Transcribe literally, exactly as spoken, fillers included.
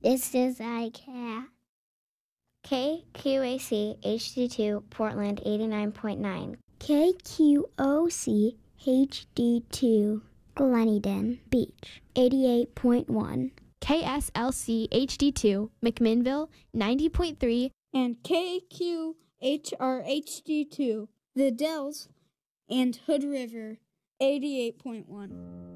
This is iCat. K Q A C H D two Portland eighty-nine point nine. K Q O C H D two Gleneden Beach eighty-eight point one. K S L C H D two McMinnville ninety point three. And K Q H R H D two The Dells and Hood River eighty-eight point one.